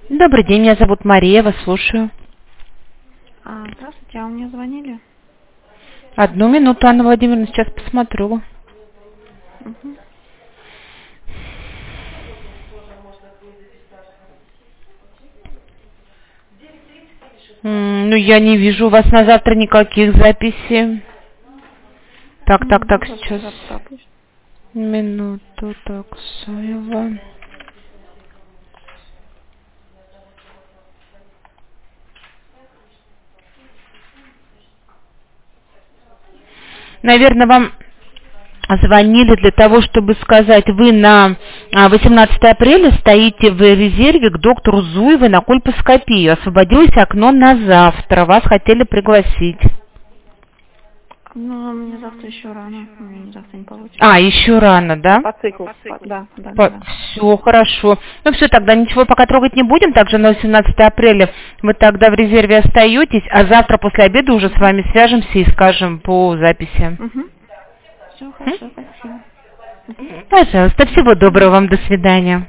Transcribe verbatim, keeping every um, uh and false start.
Добрый день, меня зовут Мария, вас слушаю. А, здравствуйте, а вы мне звонили? Одну минуту, Анна Владимировна, сейчас посмотрю. Угу. М, Ну, я не вижу у вас на завтра никаких записей. Так, так, так, Ну, сейчас. завтра обычно. Минуту, так, Саева. Наверное, вам звонили для того, чтобы сказать, вы на а, восемнадцатое апреля стоите в резерве к доктору Зуевой на кольпоскопию. Освободилось окно на завтра. Вас хотели пригласить. Ну, мне завтра еще рано. У меня завтра не получится. А, еще рано, да? По циклу. По- да, да, По- да. Все хорошо. Ну все, тогда ничего пока трогать не будем. Также на восемнадцатое апреля вы тогда в резерве остаетесь, а завтра после обеда уже с вами свяжемся и скажем по записи. Угу. Все хорошо, спасибо. Угу. Пожалуйста, всего доброго вам, до свидания.